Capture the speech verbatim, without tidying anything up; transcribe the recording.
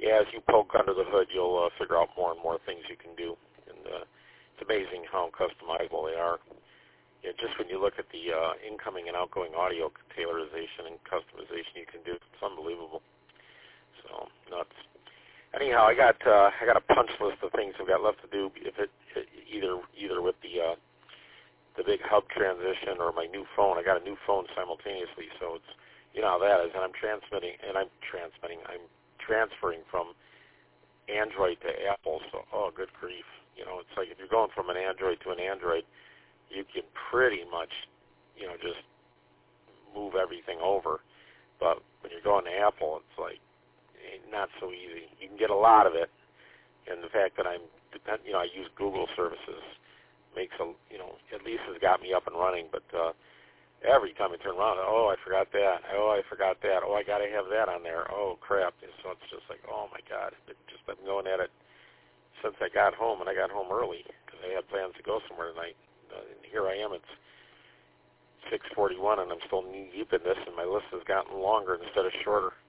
as you poke under the hood, you'll uh, figure out more and more things you can do. And uh, it's amazing how customizable they are. Yeah, just when you look at the uh, incoming and outgoing audio tailorization and customization you can do, it's unbelievable. So nuts. Anyhow, I got uh, I got a punch list of things I've got left to do. If it, it either either with the uh, the big hub transition or my new phone. I got a new phone simultaneously, so it's, you know how that is. And I'm transmitting, and I'm transmitting, I'm transferring from Android to Apple. So, oh, good grief. You know, it's like if you're going from an Android to an Android, you can pretty much, you know, just move everything over. But when you're going to Apple, it's like not so easy. You can get a lot of it, and the fact that I'm, you know, I use Google services makes a, you know, at least has got me up and running. But uh, every time I turn around, oh, I forgot that. Oh, I forgot that. Oh, I got to have that on there. Oh, crap. And so it's just like, oh my God. It just I've been going at it since I got home, and I got home early because I had plans to go somewhere tonight. Uh, and here I am. It's six forty-one, and I'm still knee deep in this, and my list has gotten longer instead of shorter.